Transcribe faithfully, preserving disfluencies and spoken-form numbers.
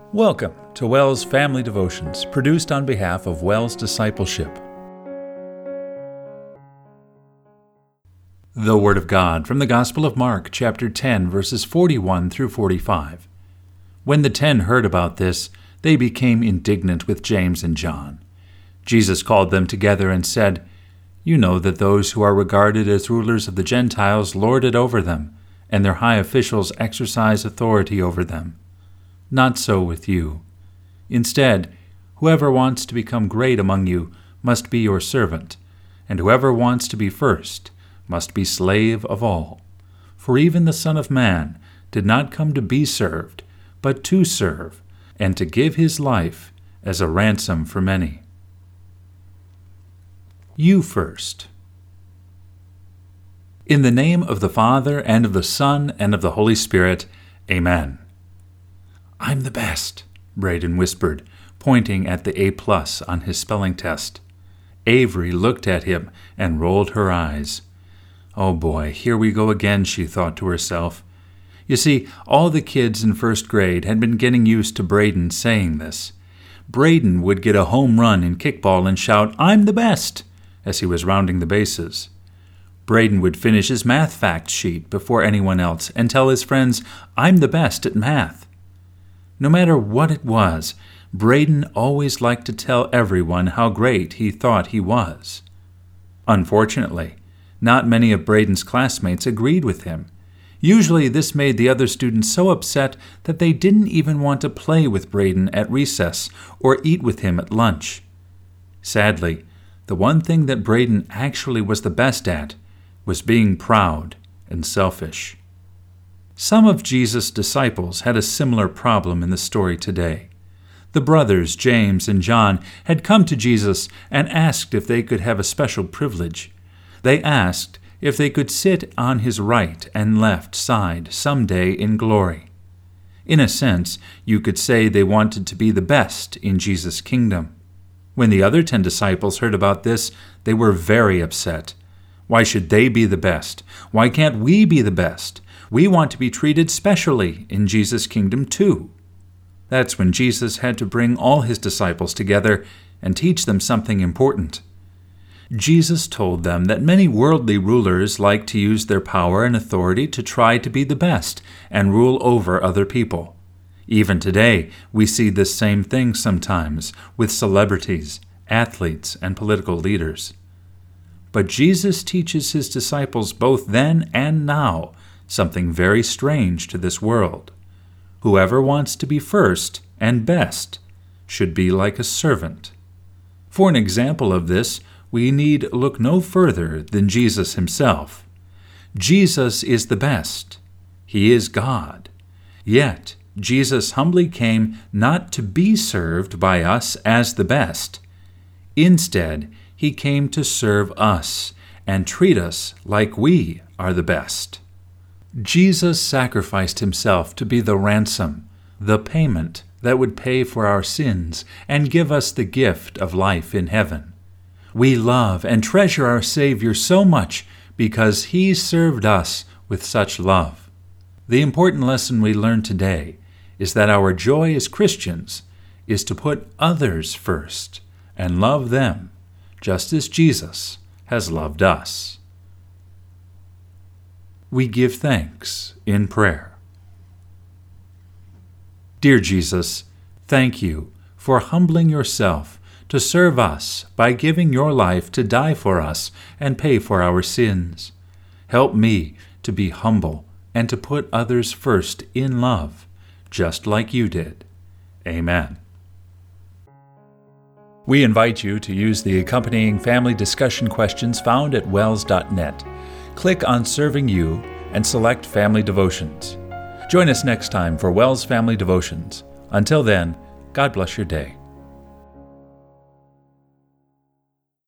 Welcome to WELS Family Devotions, produced on behalf of WELS Discipleship. The Word of God from the Gospel of Mark, chapter ten, verses forty-one through forty-five. When the ten heard about this, they became indignant with James and John. Jesus called them together and said, "You know that those who are regarded as rulers of the Gentiles lord it over them, and their high officials exercise authority over them. Not so with you. Instead, whoever wants to become great among you must be your servant, and whoever wants to be first must be slave of all. For even the Son of Man did not come to be served, but to serve, and to give his life as a ransom for many." You first. In the name of the Father, and of the Son, and of the Holy Spirit, Amen. "I'm the best," Braden whispered, pointing at the A plus on his spelling test. Avery looked at him and rolled her eyes. Oh boy, here we go again, she thought to herself. You see, all the kids in first grade had been getting used to Braden saying this. Braden would get a home run in kickball and shout, "I'm the best," as he was rounding the bases. Braden would finish his math fact sheet before anyone else and tell his friends, "I'm the best at math." No matter what it was, Braden always liked to tell everyone how great he thought he was. Unfortunately, not many of Braden's classmates agreed with him. Usually this made the other students so upset that they didn't even want to play with Braden at recess or eat with him at lunch. Sadly, the one thing that Braden actually was the best at was being proud and selfish. Some of Jesus' disciples had a similar problem in the story today. The brothers, James and John, had come to Jesus and asked if they could have a special privilege. They asked if they could sit on his right and left side someday in glory. In a sense, you could say they wanted to be the best in Jesus' kingdom. When the other ten disciples heard about this, they were very upset. Why should they be the best? Why can't we be the best? We want to be treated specially in Jesus' kingdom too. That's when Jesus had to bring all his disciples together and teach them something important. Jesus told them that many worldly rulers like to use their power and authority to try to be the best and rule over other people. Even today, we see this same thing sometimes with celebrities, athletes, and political leaders. But Jesus teaches his disciples both then and now something very strange to this world. Whoever wants to be first and best should be like a servant. For an example of this, we need look no further than Jesus himself. Jesus is the best. He is God. Yet, Jesus humbly came not to be served by us as the best. Instead, he came to serve us and treat us like we are the best. Jesus sacrificed himself to be the ransom, the payment that would pay for our sins and give us the gift of life in heaven. We love and treasure our Savior so much because he served us with such love. The important lesson we learn today is that our joy as Christians is to put others first and love them just as Jesus has loved us. We give thanks in prayer. Dear Jesus, thank you for humbling yourself to serve us by giving your life to die for us and pay for our sins. Help me to be humble and to put others first in love, just like you did. Amen. We invite you to use the accompanying family discussion questions found at wels dot net. Click on Serving You and select Family Devotions. Join us next time for WELS Family Devotions. Until then, God bless your day.